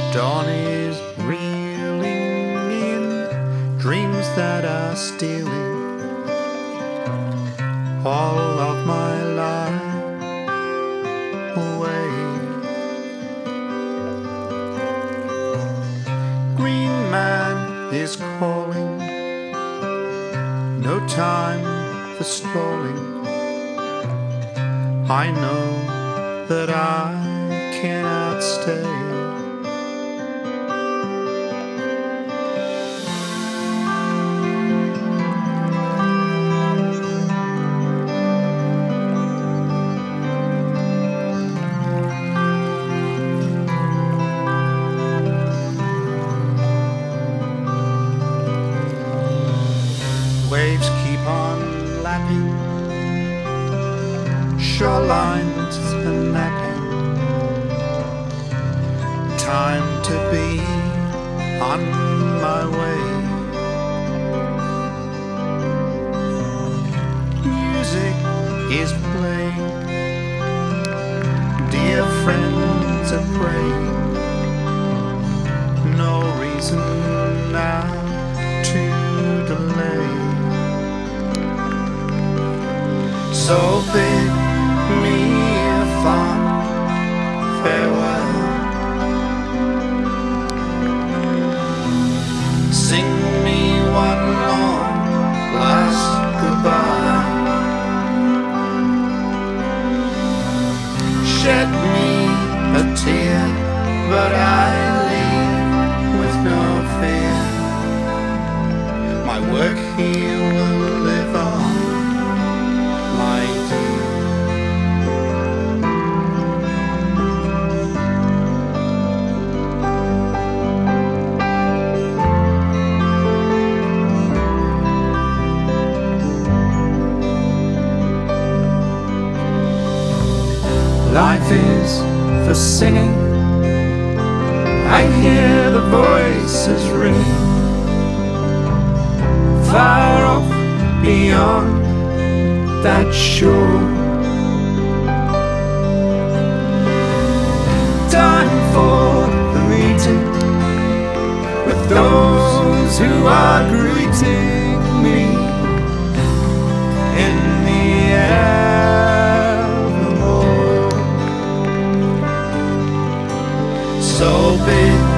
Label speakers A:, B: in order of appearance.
A: Dawn is reeling in, dreams that are stealing all of my life away. Green man is calling, no time for stalling. I know that I cannot stay. Waves keep on lapping, shorelines are napping. Time to be on my way. Music is playing, dear friends are praying. No reason now to delay. So bid me a fond farewell. Sing me one long last goodbye. Shed me a tear, but I leave with no fear. My work here will live on, my dear. Life is for singing, I hear the voices ringing, far off beyond that shore. Time for the meeting with those who are greeting me in the evermore. So big